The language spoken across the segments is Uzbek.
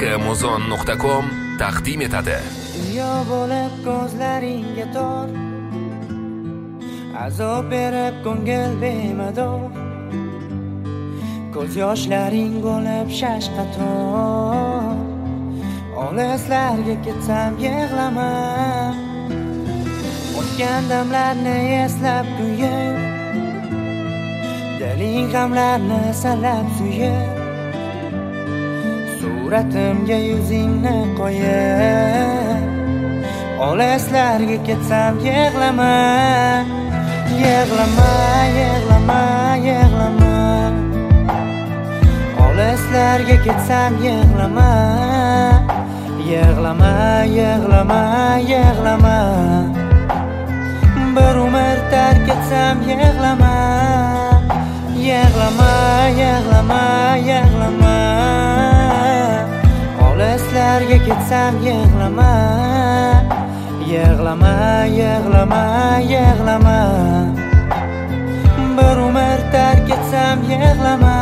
kmuzon.com taqdim etadi. Dunyo bo'lib ko'zlaringga tor, azob berib ko'ngil bemador, ko'z yoshlaring bo'lib shashqator. Olislarga ketsam yig'lama, o'tgan damlarni eslab kuyib, diling g'amlarni sanab suyib, suratimga yuzingni qo'yib, olislarga ketsam yig'lama, yig'lama, yig'lama, yig'lama. Olislarga ketsam yig'lama, yig'lama, yig'lama, yig'lama. Bir umr tark etsam yig'lama, yig'lama, yig'lama, yig'lama. Olislarga ketsam yig'lama, yig'lama, yig'lama, yig'lama. Bir umr tark etsam yig'lama.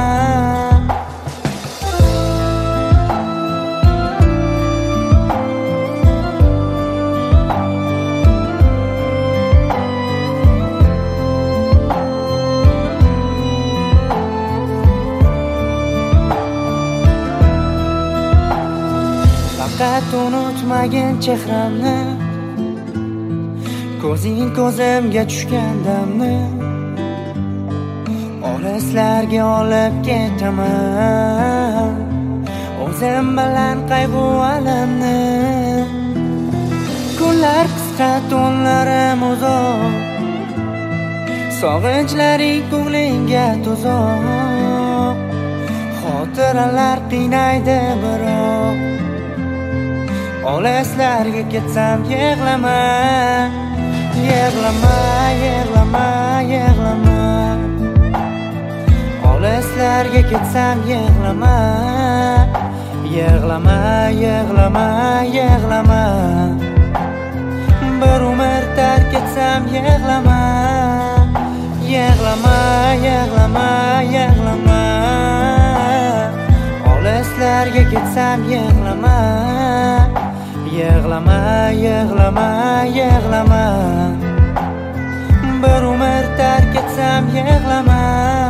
Faqat unutmagin chehramni, ko'zing ko'zimga tushgan damni. Olislarga olib ketaman o'zim bilan qayg'u alamni. Kunlar qisqa, tunlarim uzoq, sog'inchlaring ko'nglingga tuzoq. Xotiralar qiynaydi biroq, olislarga ketsam yig'lama, yig'lama, yig'lama, yig'lama. Olislarga ketsam yig'lama, yig'lama, yig'lama, yig'lama. Bir umr tark etsam yig'lama, yig'lama, yig'lama, yig'lama. Olislarga ketsam yig'lama, yig'lama, yig'lama, yig'lama. Bir umr tark etsam yig'lama.